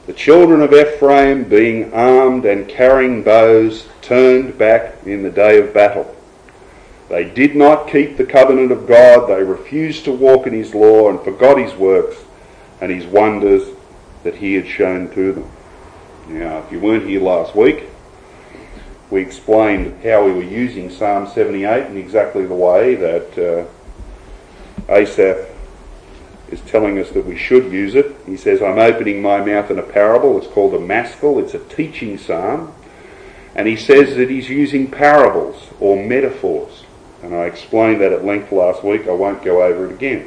The children of Ephraim, being armed and carrying bows, turned back in the day of battle. They did not keep the covenant of God. They refused to walk in his law and forgot his works and his wonders that he had shown to them. Now, if you weren't here last week, we explained how we were using Psalm 78 in exactly the way that Asaph is telling us that we should use it. He says, I'm opening my mouth in a parable. It's called a maskil. It's a teaching psalm. And he says that he's using parables or metaphors. And I explained that at length last week. I won't go over it again.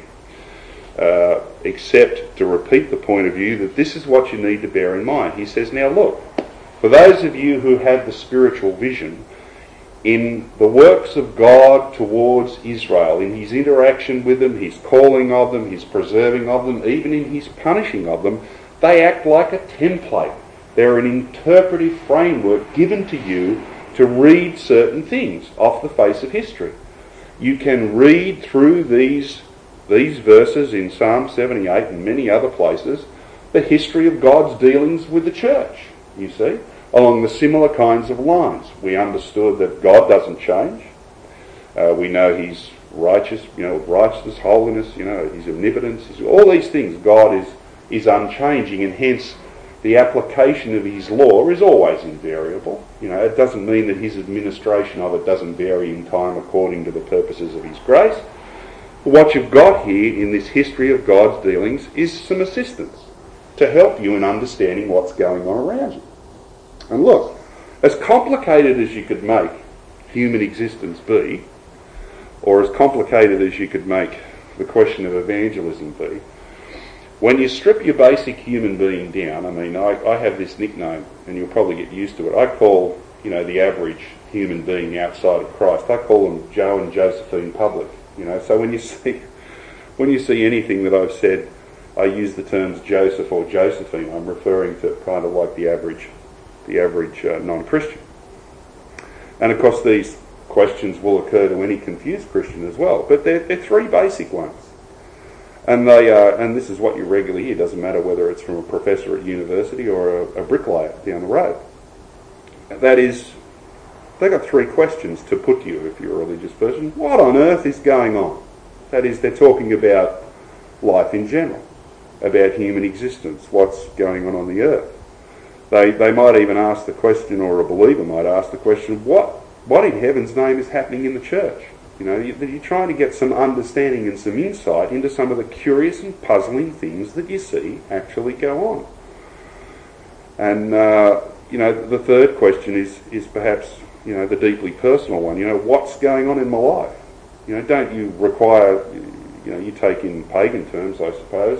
Except to repeat the point of view that this is what you need to bear in mind. He says, now look, for those of you who have the spiritual vision, in the works of God towards Israel, in his interaction with them, his calling of them, his preserving of them, even in his punishing of them, they act like a template. They're an interpretive framework given to you to read certain things off the face of history. You can read through these verses in Psalm 78 and many other places the history of God's dealings with the church, you see, along the similar kinds of lines. We understood that God doesn't change. We know he's righteous, righteousness, holiness, his omnipotence, all these things. God is unchanging, and hence the application of his law is always invariable. It doesn't mean that his administration of it doesn't vary in time according to the purposes of his grace. But what you've got here in this history of God's dealings is some assistance to help you in understanding what's going on around you. And look, as complicated as you could make human existence be, or as complicated as you could make the question of evangelism be, when you strip your basic human being down, I have this nickname, and you'll probably get used to it. I call, the average human being outside of Christ, I call them Joe and Josephine Public. So when you see anything that I've said, I use the terms Joseph or Josephine. I'm referring to kind of like the average non-Christian. And of course these questions will occur to any confused Christian as well, but they're three basic ones. And and this is what you regularly hear. It doesn't matter whether it's from a professor at university or a bricklayer down the road. That is, they've got three questions to put to you if you're a religious person. What on earth is going on? That is, they're talking about life in general, about human existence, what's going on the earth. They might even ask the question, or a believer might ask the question, what in heaven's name is happening in the church? You're trying to get some understanding and some insight into some of the curious and puzzling things that you see actually go on. And, the third question is perhaps, the deeply personal one. What's going on in my life? Don't you require, you take in pagan terms, I suppose.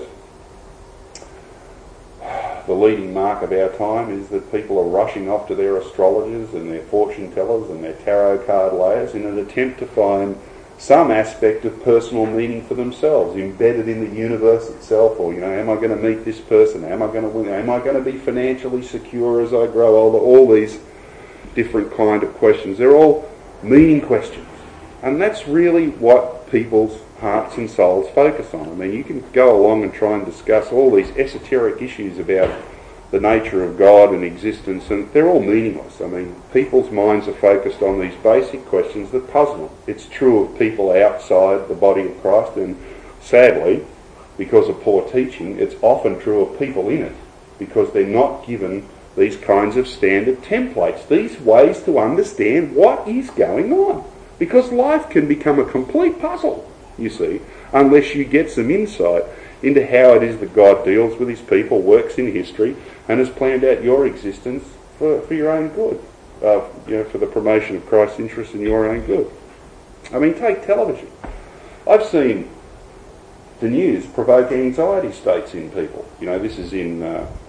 The leading mark of our time is that people are rushing off to their astrologers and their fortune tellers and their tarot card layers in an attempt to find some aspect of personal meaning for themselves, embedded in the universe itself, or, am I going to meet this person? Am I going to win? Am I going to be financially secure as I grow older? All these different kind of questions. They're all meaning questions. And that's really what people's hearts and souls focus on. You can go along and try and discuss all these esoteric issues about the nature of God and existence, and they're all meaningless. People's minds are focused on these basic questions that puzzle them. It's true of people outside the body of Christ, and sadly, because of poor teaching, it's often true of people in it, because they're not given these kinds of standard templates, these ways to understand what is going on. Because life can become a complete puzzle, you see, unless you get some insight into how it is that God deals with his people, works in history, and has planned out your existence for your own good, for the promotion of Christ's interest in your own good. Take television. I've seen the news provoke anxiety states in people. This is in,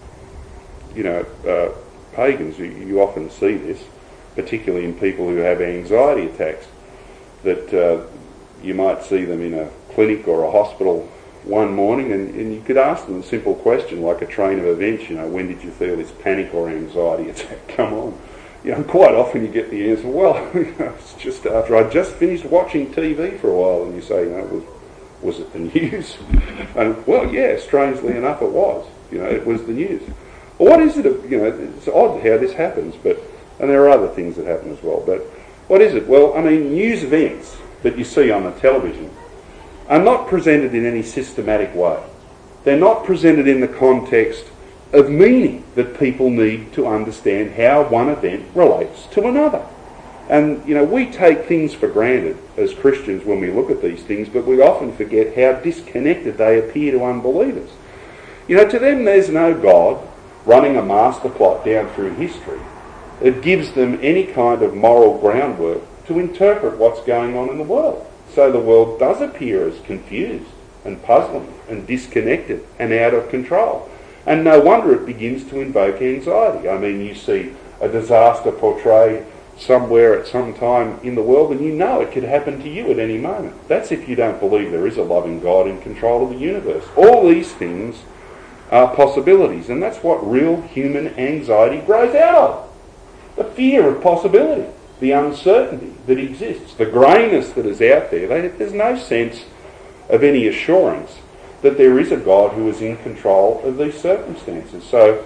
pagans. You often see this, particularly in people who have anxiety attacks, that you might see them in a clinic or a hospital one morning, and you could ask them a simple question like a train of events, when did you feel this panic or anxiety attack come on? Quite often you get the answer, well, it's just after I just finished watching TV for a while, and you say, was it the news? And, well, yeah, strangely enough it was. It was the news. Well, what is it? It's odd how this happens, and there are other things that happen as well. But what is it? Well, I mean, news events that you see on the television are not presented in any systematic way. They're not presented in the context of meaning that people need to understand how one event relates to another. And, we take things for granted as Christians when we look at these things, but we often forget how disconnected they appear to unbelievers. To them there's no God running a master plot down through history that gives them any kind of moral groundwork to interpret what's going on in the world. So the world does appear as confused and puzzling and disconnected and out of control. And no wonder it begins to invoke anxiety. I mean, you see a disaster portrayed somewhere at some time in the world and it could happen to you at any moment. That's if you don't believe there is a loving God in control of the universe. All these things are possibilities, and that's what real human anxiety grows out of. The fear of possibility, the uncertainty that exists, the greyness that is out there. There's no sense of any assurance that there is a God who is in control of these circumstances. So,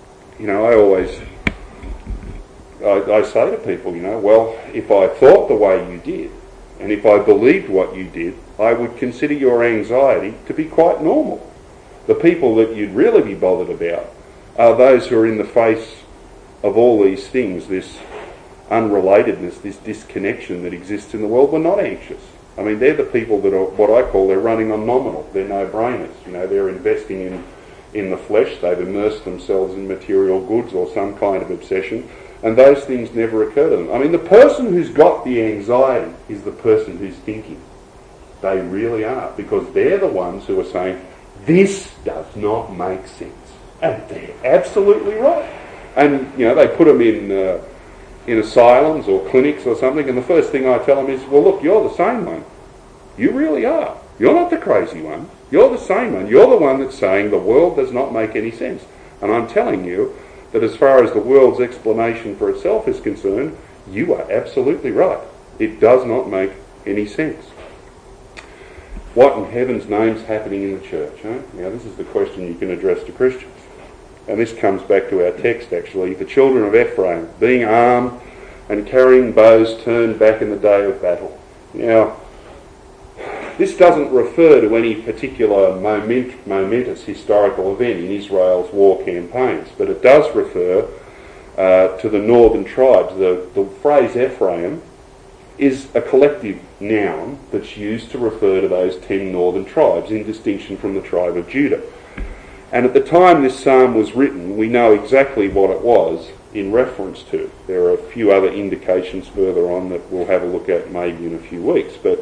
I say to people, well, if I thought the way you did, and if I believed what you did, I would consider your anxiety to be quite normal. The people that you'd really be bothered about are those who are in the face of all these things, this unrelatedness, this disconnection that exists in the world. We're not anxious. I mean, they're the people that are what I call, they're running on nominal. They're no-brainers. They're investing in the flesh. They've immersed themselves in material goods or some kind of obsession. And those things never occur to them. I mean, the person who's got the anxiety is the person who's thinking. They really are, because they're the ones who are saying, this does not make sense. And they're absolutely right. And, they put them in asylums or clinics or something, and the first thing I tell them is, well, look, you're the same one. You really are. You're not the crazy one. You're the same one. You're the one that's saying the world does not make any sense. And I'm telling you that as far as the world's explanation for itself is concerned, you are absolutely right. It does not make any sense. What in heaven's name's happening in the church? Now, this is the question you can address to Christians. And this comes back to our text, actually. The children of Ephraim, being armed and carrying bows, turned back in the day of battle. Now, this doesn't refer to any particular momentous historical event in Israel's war campaigns, but it does refer to the northern tribes. The phrase Ephraim is a collective noun that's used to refer to those 10 northern tribes in distinction from the tribe of Judah. And at the time this psalm was written, we know exactly what it was in reference to. There are a few other indications further on that we'll have a look at maybe in a few weeks. But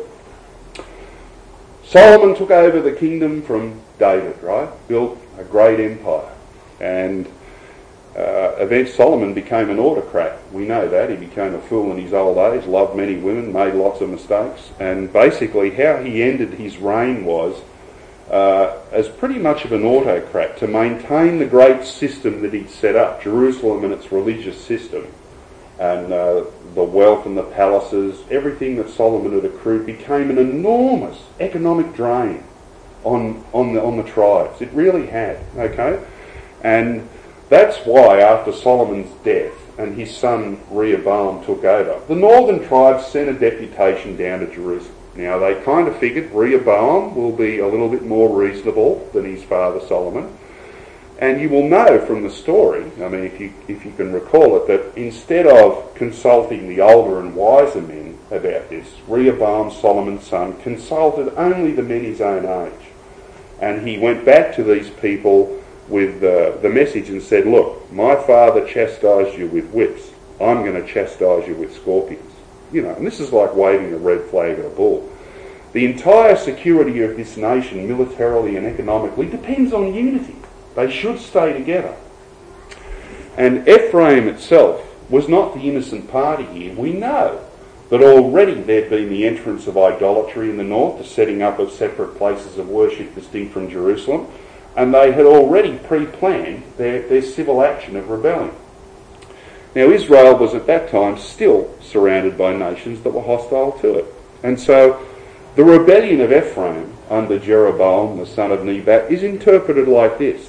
Solomon took over the kingdom from David, right? Built a great empire. And eventually Solomon became an autocrat. We know that. He became a fool in his old age, loved many women, made lots of mistakes. And basically how he ended his reign was as pretty much of an autocrat to maintain the great system that he'd set up, Jerusalem and its religious system, and the wealth and the palaces, everything that Solomon had accrued became an enormous economic drain on the tribes. It really had, okay? And that's why after Solomon's death and his son Rehoboam took over, the northern tribes sent a deputation down to Jerusalem. Now, they kind of figured Rehoboam will be a little bit more reasonable than his father Solomon. And you will know from the story, I mean, if you can recall it, that instead of consulting the older and wiser men about this, Rehoboam, Solomon's son, consulted only the men his own age. And he went back to these people with the message and said, look, my father chastised you with whips. I'm going to chastise you with scorpions. And this is like waving a red flag at a bull. The entire security of this nation, militarily and economically, depends on unity. They should stay together. And Ephraim itself was not the innocent party here. We know that already there'd been the entrance of idolatry in the north, the setting up of separate places of worship distinct from Jerusalem, and they had already pre-planned their civil action of rebellion. Now, Israel was at that time still surrounded by nations that were hostile to it. And so the rebellion of Ephraim under Jeroboam, the son of Nebat, is interpreted like this.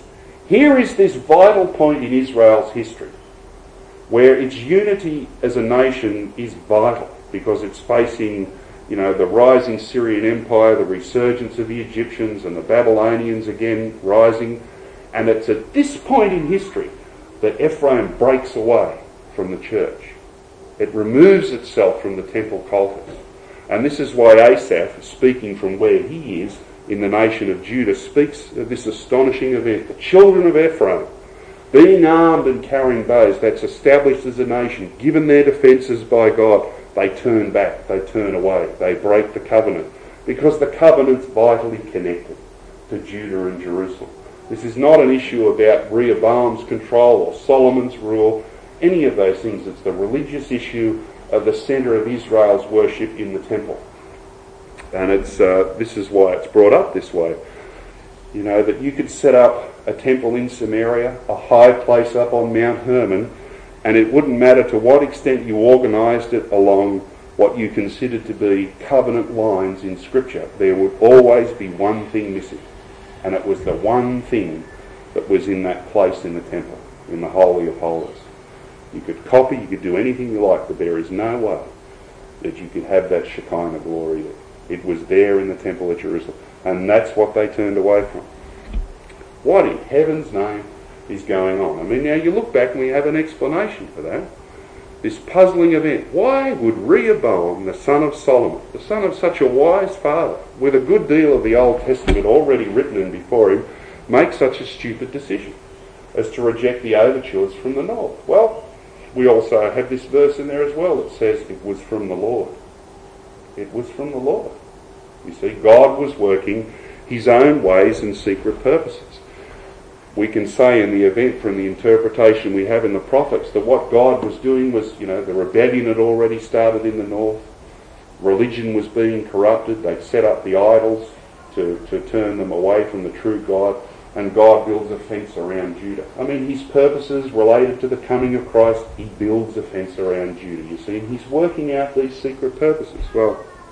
Here is this vital point in Israel's history where its unity as a nation is vital because it's facing, the rising Syrian Empire, the resurgence of the Egyptians and the Babylonians again rising. And it's at this point in history that Ephraim breaks away from the church. It removes itself from the temple cultus. And this is why Asaph, speaking from where he is in the nation of Judah, speaks of this astonishing event. The children of Ephraim, being armed and carrying bows, that's established as a nation, given their defences by God, they turn back, they turn away, they break the covenant, because the covenant's vitally connected to Judah and Jerusalem. This is not an issue about Rehoboam's control or Solomon's rule, any of those things. It's the religious issue of the centre of Israel's worship in the temple. And this is why it's brought up this way. That you could set up a temple in Samaria, a high place up on Mount Hermon, and it wouldn't matter to what extent you organised it along what you considered to be covenant lines in Scripture. There would always be one thing missing, and it was the one thing that was in that place in the temple, in the Holy of Holies. You could copy, you could do anything you like, but there is no way that you could have that Shekinah glory there. It was there in the temple at Jerusalem, and that's what they turned away from. What in heaven's name is going on? I mean, now you look back and we have an explanation for that. This puzzling event. Why would Rehoboam, the son of Solomon, the son of such a wise father, with a good deal of the Old Testament already written in before him, make such a stupid decision as to reject the overtures from the north? Well, we also have this verse in there as well that says it was from the Lord. It was from the Lord. You see, God was working his own ways and secret purposes. We can say in the event from the interpretation we have in the prophets that what God was doing was, the rebellion had already started in the north. Religion was being corrupted. They'd set up the idols to turn them away from the true God. And God builds a fence around Judah. I mean, his purposes related to the coming of Christ, he builds a fence around Judah, you see, and he's working out these secret purposes. Well,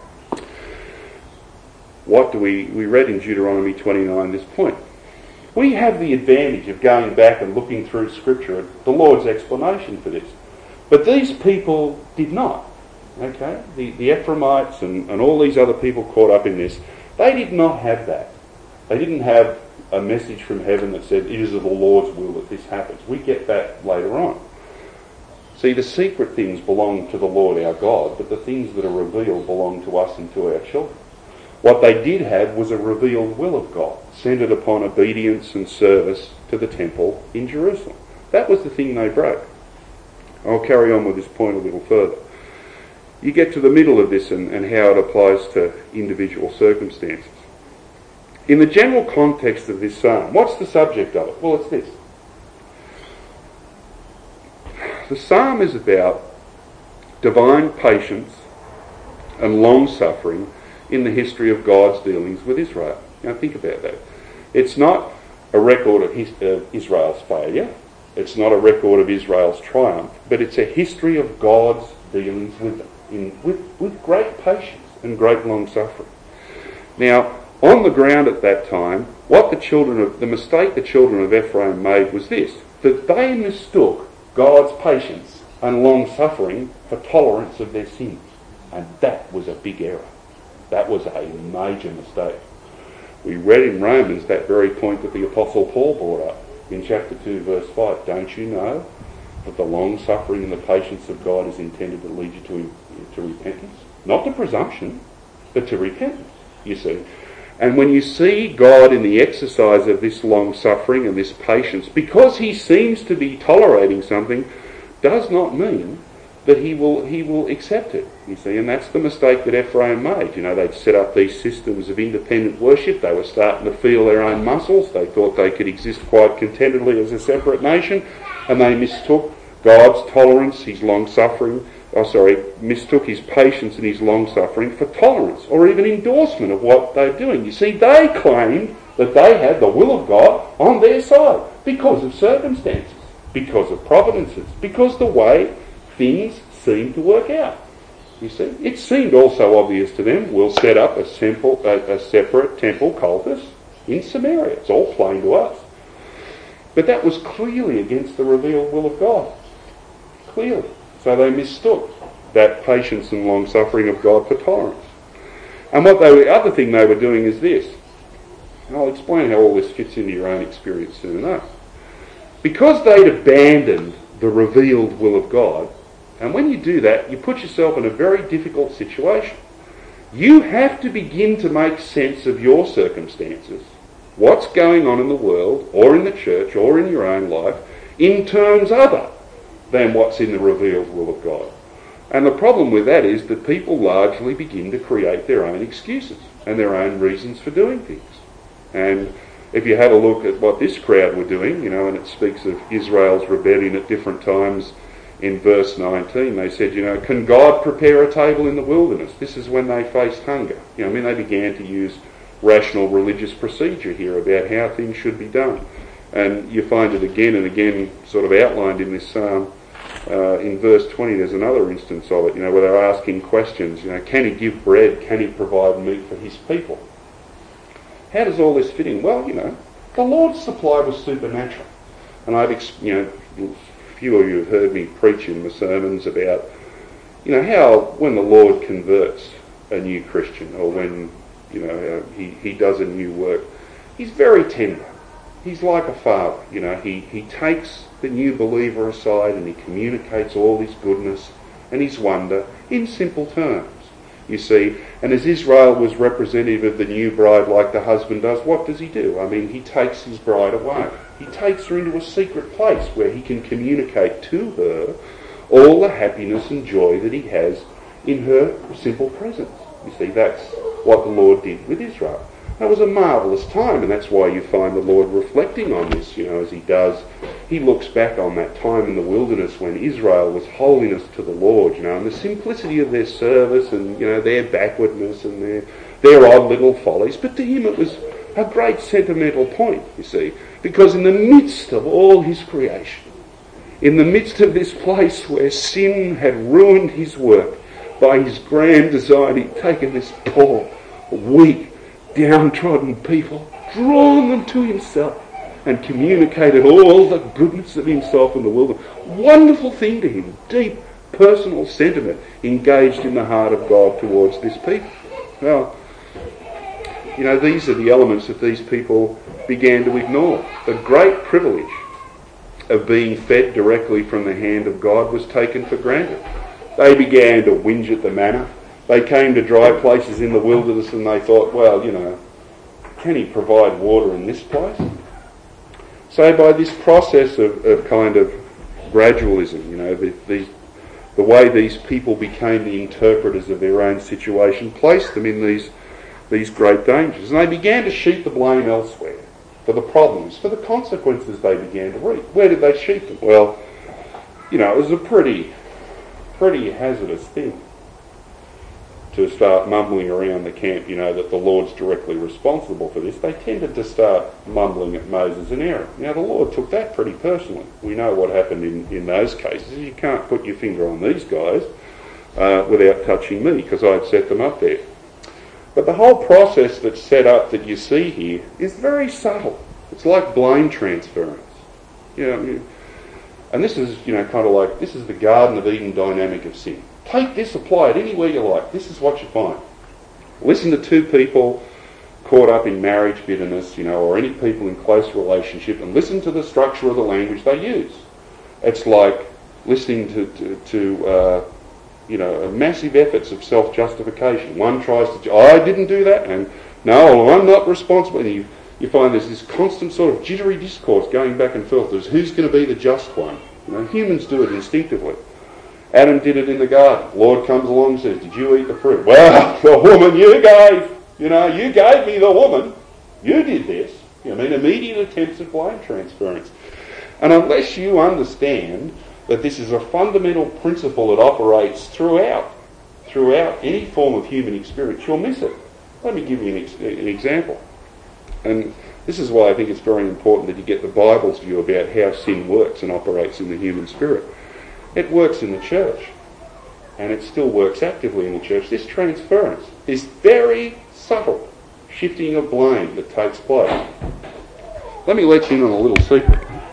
what do we read in Deuteronomy 29 this point? We have the advantage of going back and looking through Scripture at the Lord's explanation for this. But these people did not. Okay? The Ephraimites and all these other people caught up in this, they did not have that. They didn't have a message from heaven that said, it is of the Lord's will that this happens. We get that later on. See, the secret things belong to the Lord our God, but the things that are revealed belong to us and to our children. What they did have was a revealed will of God, centred upon obedience and service to the temple in Jerusalem. That was the thing they broke. I'll carry on with this point a little further. You get to the middle of this and how it applies to individual circumstances. In the general context of this psalm, what's the subject of it? Well, it's this. The psalm is about divine patience and long-suffering in the history of God's dealings with Israel. Now think about that. It's not a record of Israel's failure. It's not a record of Israel's triumph, but it's a history of God's dealings with them with great patience and great long-suffering. Now, on the ground at that time, the mistake the children of Ephraim made was this, that they mistook God's patience and long-suffering for tolerance of their sins. And that was a big error. That was a major mistake. We read in Romans that very point that the Apostle Paul brought up in chapter 2, verse 5. Don't you know that the long-suffering and the patience of God is intended to lead you to repentance? Not to presumption, but to repentance, you see. And when you see God in the exercise of this long-suffering and this patience, because he seems to be tolerating something, does not mean that he will accept it, you see. And that's the mistake that Ephraim made. They'd set up these systems of independent worship. They were starting to feel their own muscles. They thought they could exist quite contentedly as a separate nation, and they mistook God's tolerance, his long-suffering, mistook his patience and his long-suffering for tolerance or even endorsement of what they're doing. You see, they claimed that they had the will of God on their side because of circumstances, because of providences, because the way things seemed to work out. You see, it seemed also obvious to them, we'll set up a separate temple cultus in Samaria. It's all plain to us. But that was clearly against the revealed will of God. Clearly. So they mistook that patience and long-suffering of God for tolerance. And the other thing they were doing is this. And I'll explain how all this fits into your own experience soon enough. Because they'd abandoned the revealed will of God, and when you do that, you put yourself in a very difficult situation. You have to begin to make sense of your circumstances, what's going on in the world, or in the church, or in your own life, in terms other than what's in the revealed will of God. And the problem with that is that people largely begin to create their own excuses and their own reasons for doing things. And if you had a look at what this crowd were doing, and it speaks of Israel's rebellion at different times in verse 19, they said, can God prepare a table in the wilderness? This is when they faced hunger. They began to use rational religious procedure here about how things should be done. And you find it again and again sort of outlined in this psalm. In verse 20 there's another instance of it, where they're asking questions, can he give bread, can he provide meat for his people? How does all this fit in? Well, the Lord's supply was supernatural. And I've, few of you have heard me preach in my sermons about, how when the Lord converts a new Christian, or when, he does a new work, he's very tender. He's like a father, he takes the new believer aside and he communicates all his goodness and his wonder in simple terms, you see. And as Israel was representative of the new bride like the husband does, what does he do? He takes his bride away. He takes her into a secret place where he can communicate to her all the happiness and joy that he has in her simple presence. You see, that's what the Lord did with Israel. That was a marvellous time, and that's why you find the Lord reflecting on this, as he does. He looks back on that time in the wilderness when Israel was holiness to the Lord, and the simplicity of their service and, their backwardness and their odd little follies. But to him it was a great sentimental point, you see, because in the midst of all his creation, in the midst of this place where sin had ruined his work, by his grand design he'd taken this poor, weak, downtrodden people, drawn them to himself, and communicated all the goodness of himself in the wilderness. Wonderful thing to him, deep personal sentiment engaged in the heart of God towards this people. Well, these are the elements that these people began to ignore. The great privilege of being fed directly from the hand of God was taken for granted. They began to whinge at the manna. They came to dry places in the wilderness and they thought, well, can he provide water in this place? So by this process of kind of gradualism, the way these people became the interpreters of their own situation placed them in these great dangers. And they began to sheet the blame elsewhere for the problems, for the consequences they began to reap. Where did they sheet them? Well, it was a pretty hazardous thing to start mumbling around the camp, that the Lord's directly responsible for this. They tended to start mumbling at Moses and Aaron. Now, the Lord took that pretty personally. We know what happened in those cases. You can't put your finger on these guys without touching me, because I'd set them up there. But the whole process that's set up that you see here is very subtle. It's like blame transference. And this is, kind of like, this is the Garden of Eden dynamic of sin. Take this, apply it anywhere you like. This is what you find. Listen to two people caught up in marriage bitterness, or any people in close relationship, and listen to the structure of the language they use. It's like listening to massive efforts of self-justification. One tries to, I didn't do that, and no, I'm not responsible. And you find there's this constant sort of jittery discourse going back and forth. There's who's going to be the just one. Humans do it instinctively. Adam did it in the garden. Lord comes along and says, did you eat the fruit? Well, the woman you gave, you gave me the woman. You did this. Immediate attempts at blame transference. And unless you understand that this is a fundamental principle that operates throughout any form of human experience, you'll miss it. Let me give you an example. And this is why I think it's very important that you get the Bible's view about how sin works and operates in the human spirit. It works in the church, and it still works actively in the church. This transference, this very subtle shifting of blame that takes place. Let me let you in on a little secret.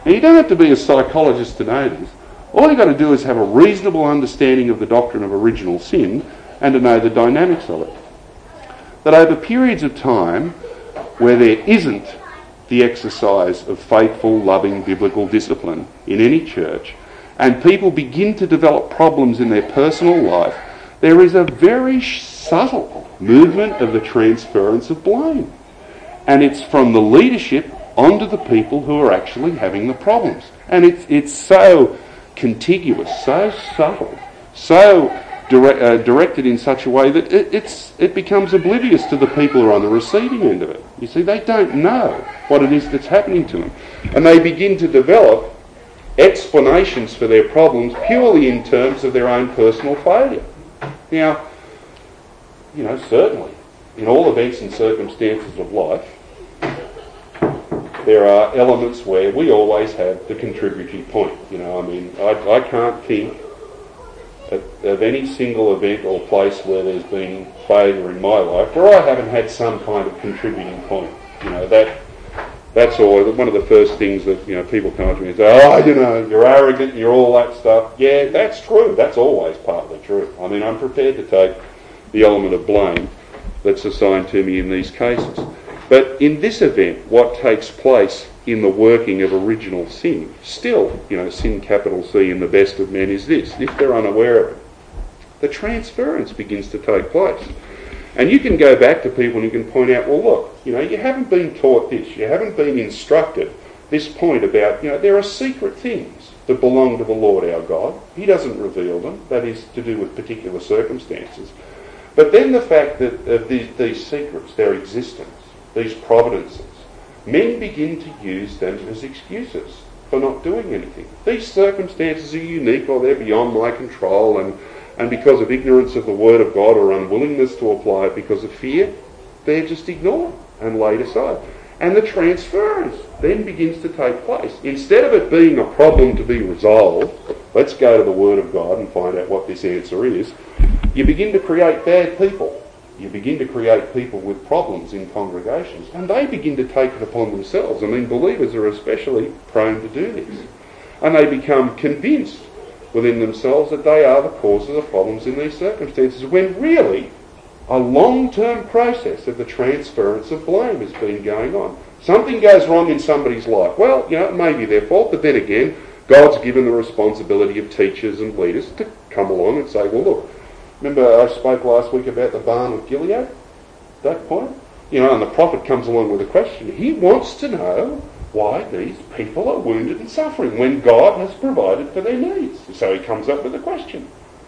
Now, you don't have to be a psychologist to know this. All you've got to do is have a reasonable understanding of the doctrine of original sin and to know the dynamics of it. That over periods of time where there isn't the exercise of faithful, loving, biblical discipline in any church, and people begin to develop problems in their personal life, there is a very subtle movement of the transference of blame. And it's from the leadership onto the people who are actually having the problems. And it's so contiguous, so subtle, so directed in such a way that it becomes oblivious to the people who are on the receiving end of it. You see, they don't know what it is that's happening to them. And they begin to develop explanations for their problems purely in terms of their own personal failure. Now, certainly, in all events and circumstances of life, there are elements where we always have the contributory point. I can't think of any single event or place where there's been failure in my life where I haven't had some kind of contributing point. That's all. One of the first things that people come up to me and say, you're arrogant, you're all that stuff. Yeah, that's true. That's always partly true. I'm prepared to take the element of blame that's assigned to me in these cases. But in this event, what takes place in the working of original sin, still, sin capital C in the best of men, is this: if they're unaware of it, the transference begins to take place. And you can go back to people and you can point out, well, look, you haven't been taught this, you haven't been instructed this point about, there are secret things that belong to the Lord our God. He doesn't reveal them. That is to do with particular circumstances. But then the fact that these secrets, their existence, these providences, men begin to use them as excuses for not doing anything. These circumstances are unique, or they're beyond my control, and because of ignorance of the Word of God or unwillingness to apply it because of fear, they're just ignored and laid aside. And the transference then begins to take place. Instead of it being a problem to be resolved, let's go to the Word of God and find out what this answer is, you begin to create bad people. You begin to create people with problems in congregations, and they begin to take it upon themselves. Believers are especially prone to do this. And they become convinced within themselves that they are the cause of the problems in these circumstances, when really a long-term process of the transference of blame has been going on. Something goes wrong in somebody's life. Well, it may be their fault, but then again, God's given the responsibility of teachers and leaders to come along and say, well, look, remember I spoke last week about the barn of Gilead? At that point? And the prophet comes along with a question. He wants to know why these people are wounded and suffering when God has provided for their needs. So he comes up with a question.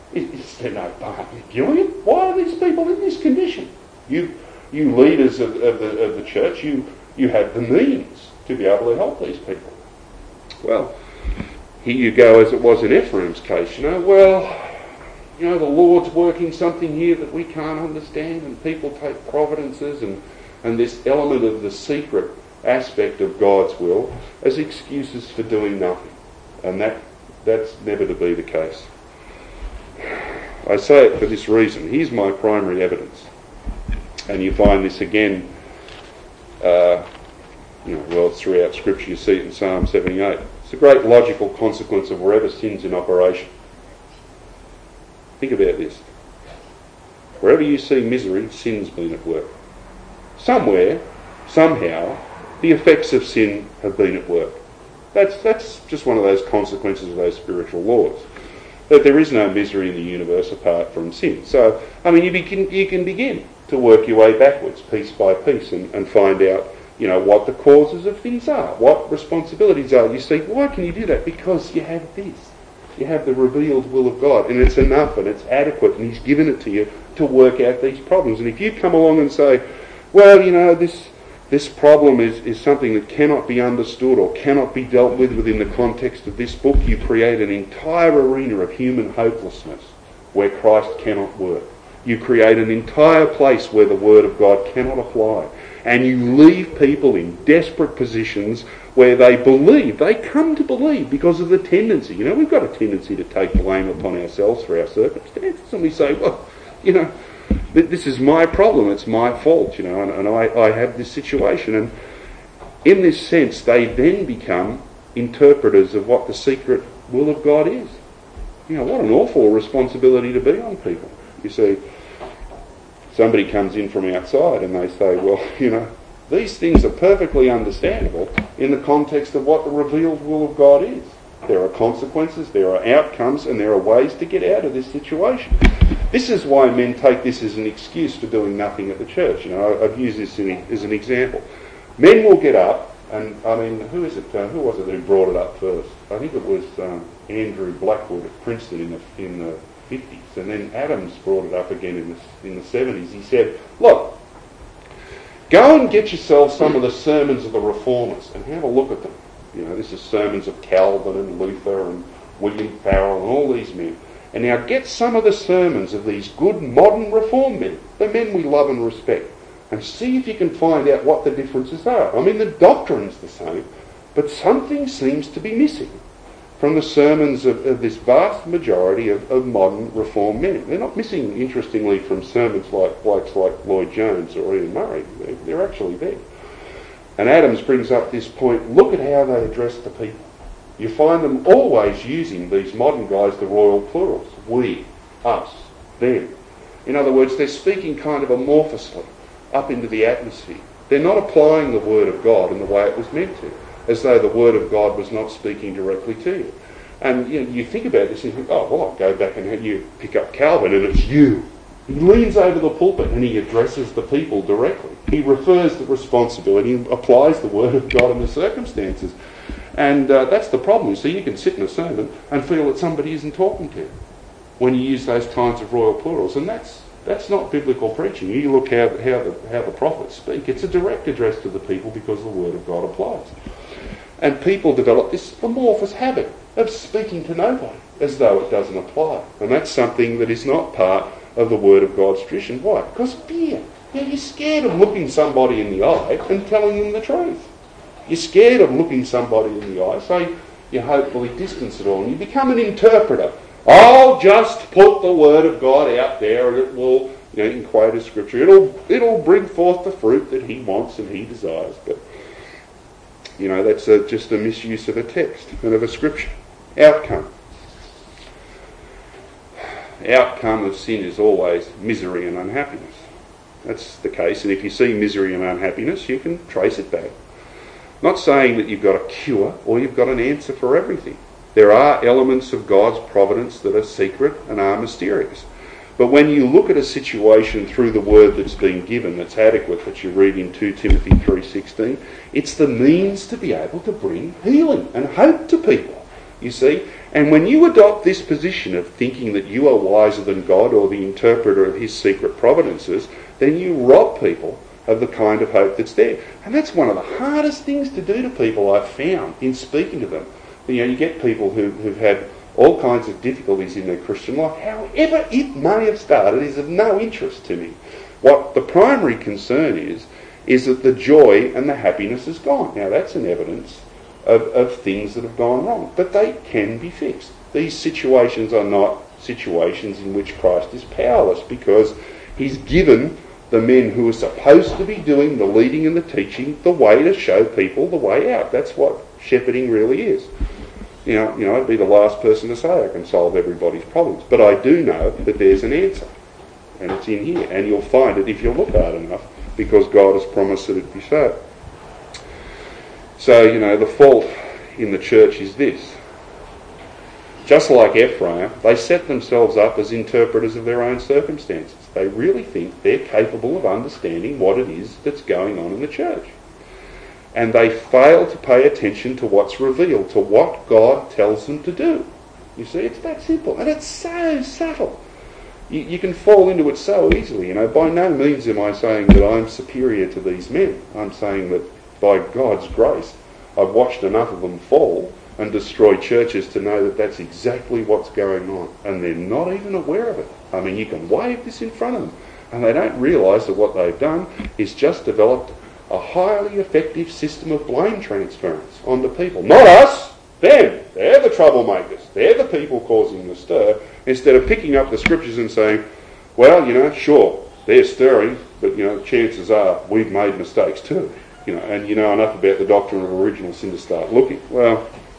Is there no barn of Gilead? Why are these people in this condition? You leaders of the church, you have the means to be able to help these people. Well, here you go, as it was in Ephraim's case. The Lord's working something here that we can't understand, and people take providences and this element of the secret aspect of God's will as excuses for doing nothing. And that's never to be the case. I say it for this reason. Here's my primary evidence. And you find this again, throughout Scripture. You see it in Psalm 78. It's a great logical consequence of wherever sin's in operation. Think about this. Wherever you see misery, sin's been at work. Somewhere, somehow, the effects of sin have been at work. That's just one of those consequences of those spiritual laws. That there is no misery in the universe apart from sin. So, you can begin to work your way backwards, piece by piece, and find out, what the causes of things are, what responsibilities are. You see, why can you do that? Because you have this. You have the revealed will of God, and it's enough and it's adequate, and He's given it to you to work out these problems. And if you come along and say, well, this problem is something that cannot be understood or cannot be dealt with within the context of this book, you create an entire arena of human hopelessness where Christ cannot work. You create an entire place where the Word of God cannot apply. And you leave people in desperate positions where they come to believe because of the tendency. We've got a tendency to take blame upon ourselves for our circumstances, and we say, well, this is my problem, it's my fault, and I have this situation. And in this sense, they then become interpreters of what the secret will of God is. You know, what an awful responsibility to be on people. You see, somebody comes in from outside and they say, well, you know, these things are perfectly understandable in the context of what the revealed will of God is. There are consequences, there are outcomes, and there are ways to get out of this situation. This is why men take this as an excuse for doing nothing at the church. You know, I've used this as an example. Men will get up, and I mean, who was it who brought it up first? I think it was Andrew Blackwood at Princeton in the 50s, and then Adams brought it up again in the 70s. He said, look, go and get yourself some of the sermons of the reformers and have a look at them. You know, this is sermons of Calvin and Luther and William Farel and all these men. And now get some of the sermons of these good modern reform men, the men we love and respect, and see if you can find out what the differences are. I mean, the doctrine's the same, but something seems to be missing from the sermons of this vast majority of modern reform men. They're not missing, interestingly, from sermons like blokes like Lloyd Jones or Ian Murray. They're actually there. And Adams brings up this point, look at how they address the people. You find them always using, these modern guys, the royal plurals. We, us, them. In other words, they're speaking kind of amorphously up into the atmosphere. They're not applying the word of God in the way it was meant to, as though the word of God was not speaking directly to you. And you know, you think about this and you think, oh, well, I'll go back and you pick up Calvin and it's you. He leans over the pulpit and he addresses the people directly. He refers the responsibility and applies the word of God in the circumstances. And that's the problem. So you can sit in a sermon and feel that somebody isn't talking to you when you use those kinds of royal plurals. And that's not biblical preaching. You look how the prophets speak. It's a direct address to the people because the word of God applies. And people develop this amorphous habit of speaking to nobody as though it doesn't apply. And that's something that is not part of the word of God's tradition. Why? Because fear. You're scared of looking somebody in the eye and telling them the truth. You're scared of looking somebody in the eye, so you hopefully distance it all, and you become an interpreter. I'll just put the word of God out there, and it will, you know, in quote of scripture, it'll bring forth the fruit that he wants and he desires. But you know, that's just a misuse of a text and of a scripture. Outcome of sin is always misery and unhappiness. That's the case, and if you see misery and unhappiness, you can trace it back. Not saying that you've got a cure or you've got an answer for everything. There are elements of God's providence that are secret and are mysterious. But when you look at a situation through the word that's been given, that's adequate, that you read in 2 Timothy 3:16, it's the means to be able to bring healing and hope to people, you see. And when you adopt this position of thinking that you are wiser than God or the interpreter of his secret providences, then you rob people of the kind of hope that's there. And that's one of the hardest things to do to people, I've found, in speaking to them. You know, you get people who've had all kinds of difficulties in their Christian life. However it may have started is of no interest to me. What the primary concern is that the joy and the happiness is gone. Now that's an evidence of things that have gone wrong. But they can be fixed. These situations are not situations in which Christ is powerless, because he's given the men who are supposed to be doing the leading and the teaching the way to show people the way out. That's what shepherding really is. You know, I'd be the last person to say I can solve everybody's problems, but I do know that there's an answer, and it's in here, and you'll find it if you look hard enough, because God has promised that it be so. So, you know, the fault in the church is this. Just like Ephraim, they set themselves up as interpreters of their own circumstances. They really think they're capable of understanding what it is that's going on in the church. And they fail to pay attention to what's revealed, to what God tells them to do. You see, it's that simple. And it's so subtle. You can fall into it so easily. You know, by no means am I saying that I'm superior to these men. I'm saying that by God's grace, I've watched enough of them fall and destroy churches to know that that's exactly what's going on. And they're not even aware of it. I mean, you can wave this in front of them, and they don't realise that what they've done is just developed a highly effective system of blame transference onto people. Not us, them. They're the troublemakers. They're the people causing the stir. Instead of picking up the scriptures and saying, well, you know, sure, they're stirring, but, you know, chances are we've made mistakes too. You know, and you know enough about the doctrine of original sin to start looking. Well,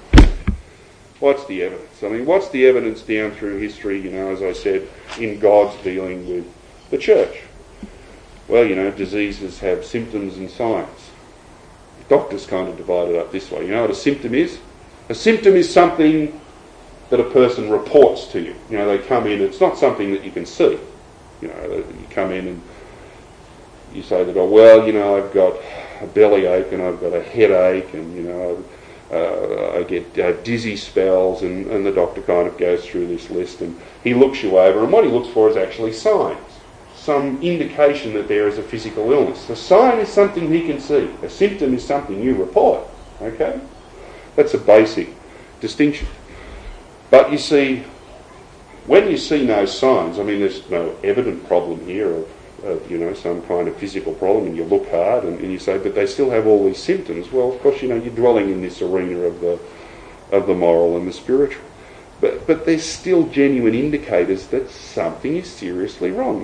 What's the evidence? I mean, what's the evidence down through history, as I said, in God's dealing with the church? Well, diseases have symptoms and signs. Doctors kind of divide it up this way. You know what a symptom is? A symptom is something that a person reports to you. They come in, it's not something that you can see. You come in and you say that, I've got a belly ache and I've got a headache and, I get dizzy spells, and the doctor kind of goes through this list and he looks you over, and what he looks for is actually signs, some indication that there is a physical illness. A sign is something he can see. A symptom is something you report. Okay? That's a basic distinction. But you see, when you see no signs, there's no evident problem here of some kind of physical problem, and you look hard and you say, but they still have all these symptoms. Well, of course, you're dwelling in this arena of the moral and the spiritual. But there's still genuine indicators that something is seriously wrong.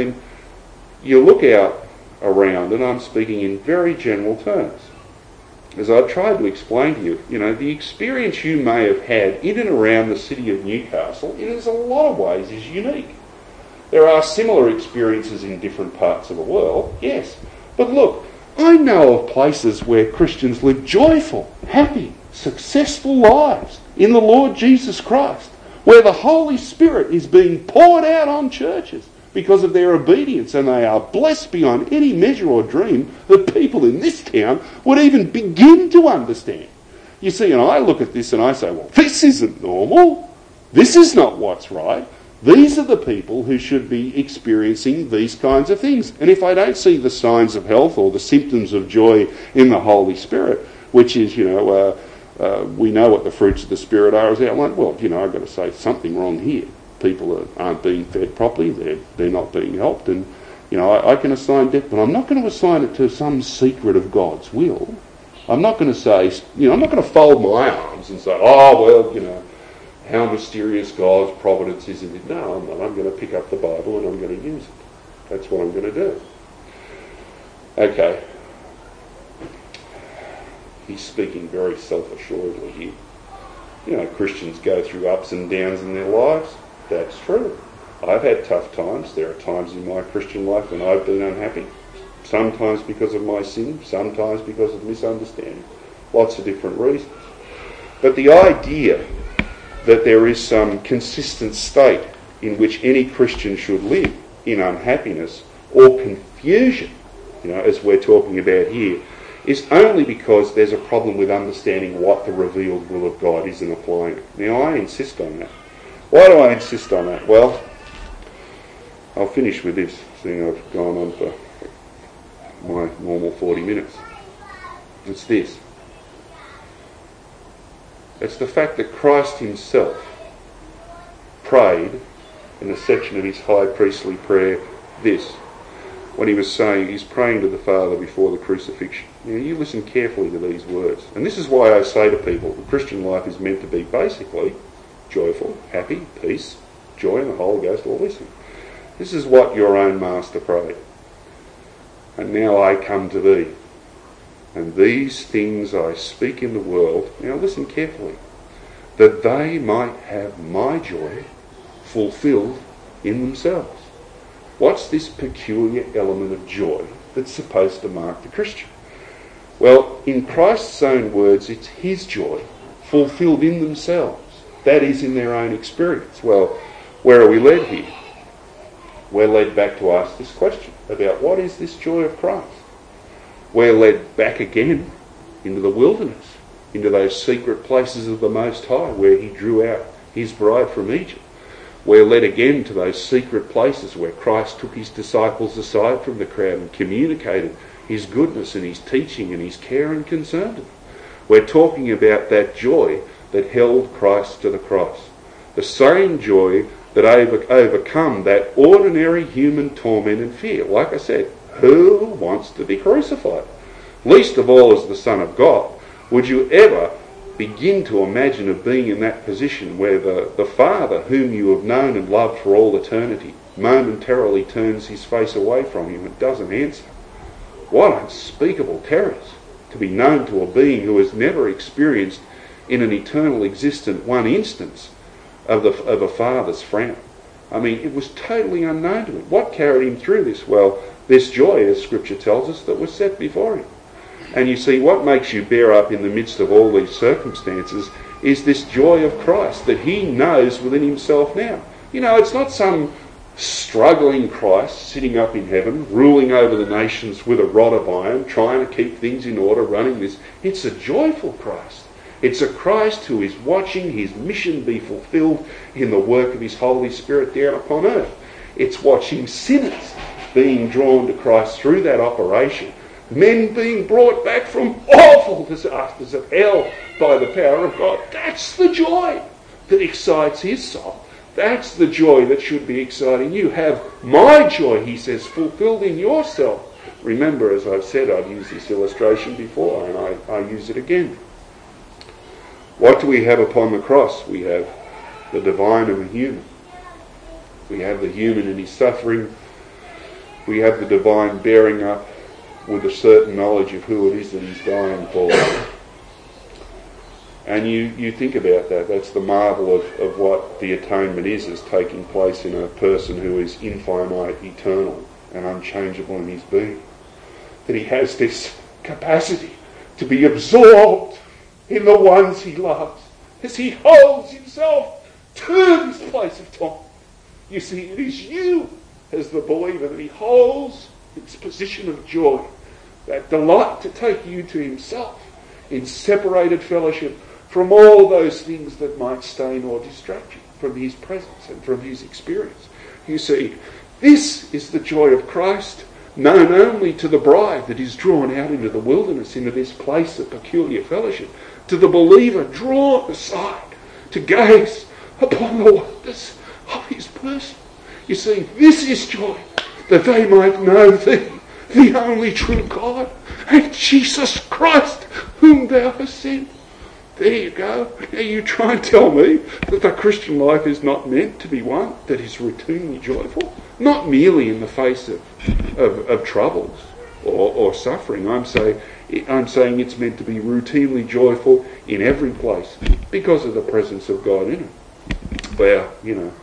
You look out around, and I'm speaking in very general terms. As I've tried to explain to you, the experience you may have had in and around the city of Newcastle, in a lot of ways, is unique. There are similar experiences in different parts of the world, yes. But look, I know of places where Christians live joyful, happy, successful lives in the Lord Jesus Christ, where the Holy Spirit is being poured out on churches because of their obedience, and they are blessed beyond any measure or dream that people in this town would even begin to understand. You see, and I look at this and I say, well, this isn't normal. This is not what's right. These are the people who should be experiencing these kinds of things. And if I don't see the signs of health or the symptoms of joy in the Holy Spirit, which is, we know what the fruits of the Spirit are as outlined, well, I've got to say something wrong here. People aren't being fed properly, they're not being helped, and, I can assign death, but I'm not going to assign it to some secret of God's will. I'm not going to say, I'm not going to fold my arms and say, how mysterious God's providence is in it. No, I'm not. I'm going to pick up the Bible and I'm going to use it. That's what I'm going to do. Okay. He's speaking very self-assuredly here. Christians go through ups and downs in their lives. That's true. I've had tough times. There are times in my Christian life when I've been unhappy. Sometimes because of my sin, sometimes because of misunderstanding. Lots of different reasons. But the idea that there is some consistent state in which any Christian should live in unhappiness or confusion, as we're talking about here, is only because there's a problem with understanding what the revealed will of God is and applying it. Now, I insist on that. Why do I insist on that? Well, I'll finish with this, seeing I've gone on for my normal 40 minutes. It's this. It's the fact that Christ himself prayed in a section of his high priestly prayer this, when he was saying he's praying to the Father before the crucifixion. You listen carefully to these words. And this is why I say to people, the Christian life is meant to be basically joyful, happy, peace, joy in the Holy Ghost, all this. This is what your own Master prayed. And now I come to thee. And these things I speak in the world, now listen carefully, that they might have my joy fulfilled in themselves. What's this peculiar element of joy that's supposed to mark the Christian? Well, in Christ's own words, it's his joy fulfilled in themselves. That is, in their own experience. Well, where are we led here? We're led back to ask this question about what is this joy of Christ? We're led back again into the wilderness, into those secret places of the Most High where he drew out his bride from Egypt. We're led again to those secret places where Christ took his disciples aside from the crowd and communicated his goodness and his teaching and his care and concern to them. We're talking about that joy that held Christ to the cross. The same joy that overcome that ordinary human torment and fear. Like I said, who wants to be crucified? Least of all as the Son of God. Would you ever begin to imagine of being in that position where the Father, whom you have known and loved for all eternity, momentarily turns his face away from you and doesn't answer? What unspeakable terrors to be known to a being who has never experienced in an eternal existent one instance of a father's frown. I mean, it was totally unknown to him. What carried him through this? Well, this joy, as Scripture tells us, that was set before him. And you see, what makes you bear up in the midst of all these circumstances is this joy of Christ that he knows within himself now. You know, it's not some struggling Christ sitting up in heaven, ruling over the nations with a rod of iron, trying to keep things in order, running this. It's a joyful Christ. It's a Christ who is watching his mission be fulfilled in the work of his Holy Spirit down upon earth. It's watching sinners being drawn to Christ through that operation. Men being brought back from awful disasters of hell by the power of God. That's the joy that excites his soul. That's the joy that should be exciting you. Have my joy, he says, fulfilled in yourself. Remember, as I've said, I've used this illustration before, and I use it again. What do we have upon the cross? We have the divine and the human. We have the human in his suffering. We have the divine bearing up with a certain knowledge of who it is that he's dying for. And you think about that. That's the marvel of what the atonement is taking place in a person who is infinite, eternal, and unchangeable in his being. That he has this capacity to be absorbed in the ones he loves as he holds himself to this place of time. You see, it is you as the believer that he holds its position of joy, that delight to take you to himself in separated fellowship from all those things that might stain or distract you from his presence and from his experience. You see, this is the joy of Christ, known only to the bride that is drawn out into the wilderness, into this place of peculiar fellowship, to the believer drawn aside to gaze upon the wonders of his person. You see, this is joy, that they might know thee, the only true God, and Jesus Christ, whom thou hast sent. There you go. Now you try and tell me that the Christian life is not meant to be one that is routinely joyful, not merely in the face of troubles or suffering. I'm saying it's meant to be routinely joyful in every place because of the presence of God in it. Well, you know,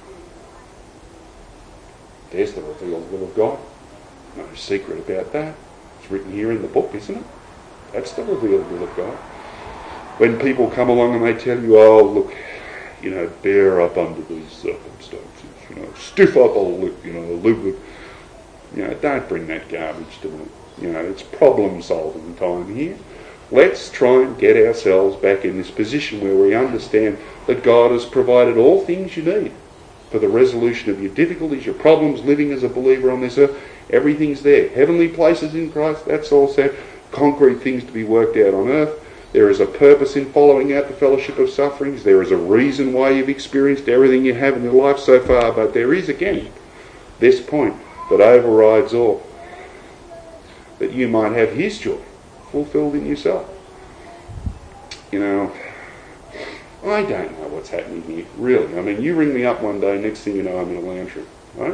there's the revealed will of God. No secret about that. It's written here in the book, isn't it? That's the revealed will of God. When people come along and they tell you, oh, look, you know, bear up under these circumstances, you know, stiff upper lip, you know, live with, you know, don't bring that garbage to me. You know, it's problem-solving time here. Let's try and get ourselves back in this position where we understand that God has provided all things you need for the resolution of your difficulties, your problems, living as a believer on this earth. Everything's there. Heavenly places in Christ, that's all set. Concrete things to be worked out on earth. There is a purpose in following out the fellowship of sufferings. There is a reason why you've experienced everything you have in your life so far. But there is, again, this point that overrides all. That you might have his joy fulfilled in yourself. You know, I don't know what's happening here, really. I mean, you ring me up one day, next thing you know, I'm in a lounge room, right?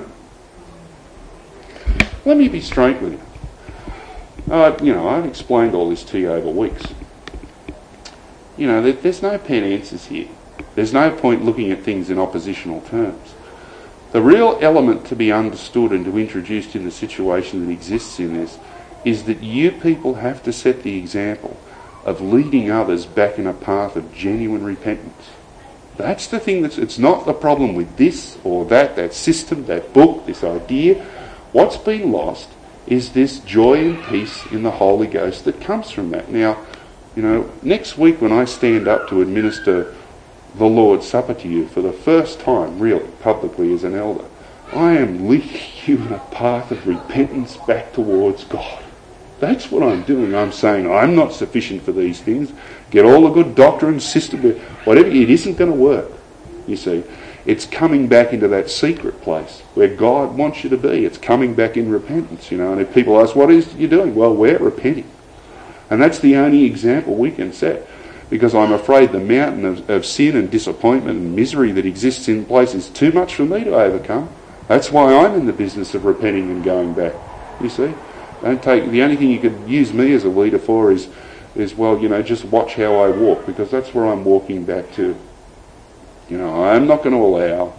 Let me be straight with you. You know, I've explained all this to you over weeks. You know, there's no pet answers here. There's no point looking at things in oppositional terms. The real element to be understood and to introduce in the situation that exists in this is that you people have to set the example of leading others back in a path of genuine repentance. That's the thing it's not the problem with this or that system, that book, this idea. What's been lost is this joy and peace in the Holy Ghost that comes from that. Now, you know, next week when I stand up to administer the Lord's Supper to you for the first time, really, publicly as an elder, I am leading you in a path of repentance back towards God. That's what I'm doing. I'm saying I'm not sufficient for these things. Get all the good doctrine, system, whatever. It isn't going to work, you see. It's coming back into that secret place where God wants you to be. It's coming back in repentance, you know. And if people ask, what is you doing? Well, we're repenting. And that's the only example we can set. Because I'm afraid the mountain of sin and disappointment and misery that exists in place is too much for me to overcome. That's why I'm in the business of repenting and going back. You see? The only thing you could use me as a leader for is is, well, just watch how I walk, because that's where I'm walking back to. I'm not going to allow,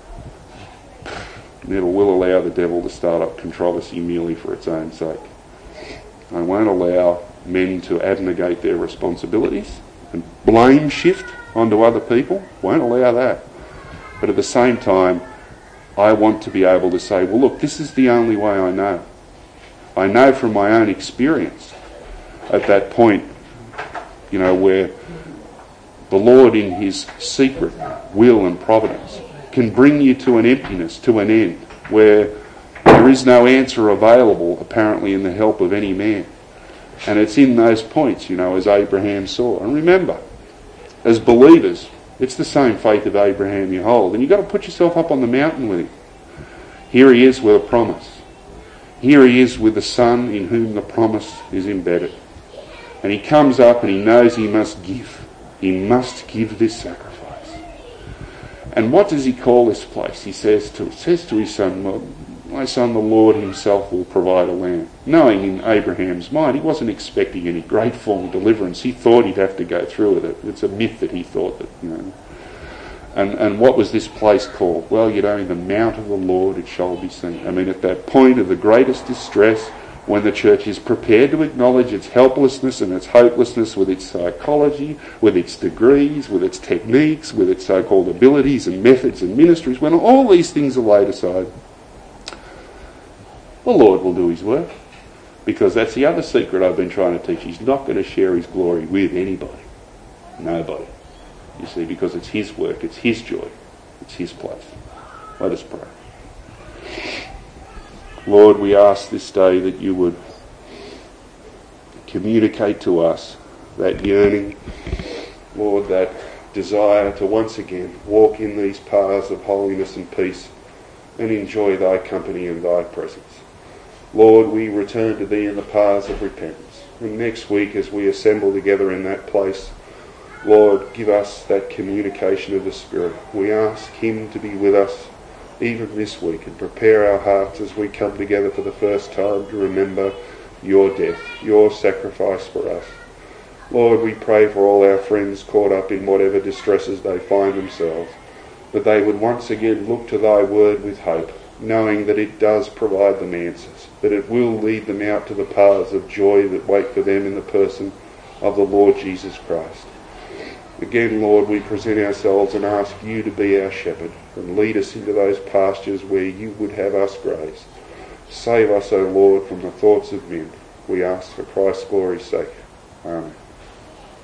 never will allow the devil to start up controversy merely for its own sake. I won't allow men to abnegate their responsibilities and blame shift onto other people. Won't allow that. But at the same time, I want to be able to say, well, look, this is the only way I know. I know from my own experience at that point, where the Lord in his secret will and providence can bring you to an emptiness, to an end, where there is no answer available, apparently, in the help of any man. And it's in those points, as Abraham saw. And remember, as believers, it's the same faith of Abraham you hold. And you've got to put yourself up on the mountain with him. Here he is with a promise. Here he is with the Son in whom the promise is embedded. And he comes up and he knows he must give. He must give this sacrifice. And what does he call this place? He says to his son, well, my son, the Lord himself will provide a lamb. Knowing in Abraham's mind, he wasn't expecting any great form of deliverance. He thought he'd have to go through with it. It's a myth that he thought that, And what was this place called? Well, in the mount of the Lord it shall be seen. I mean, at that point of the greatest distress, when the church is prepared to acknowledge its helplessness and its hopelessness with its psychology, with its degrees, with its techniques, with its so-called abilities and methods and ministries, when all these things are laid aside, the Lord will do his work. Because that's the other secret I've been trying to teach. He's not going to share his glory with anybody. Nobody. You see, because it's his work, it's his joy, it's his place. Let us pray. Lord, we ask this day that you would communicate to us that yearning, Lord, that desire to once again walk in these paths of holiness and peace and enjoy thy company and thy presence. Lord, we return to thee in the paths of repentance. And next week as we assemble together in that place, Lord, give us that communication of the Spirit. We ask him to be with us even this week and prepare our hearts as we come together for the first time to remember your death, your sacrifice for us. Lord, we pray for all our friends caught up in whatever distresses they find themselves, that they would once again look to thy word with hope, knowing that it does provide them answers, that it will lead them out to the paths of joy that wait for them in the person of the Lord Jesus Christ. Again, Lord, we present ourselves and ask you to be our shepherd and lead us into those pastures where you would have us graze. Save us, O Lord, from the thoughts of men. We ask for Christ's glory's sake. Amen.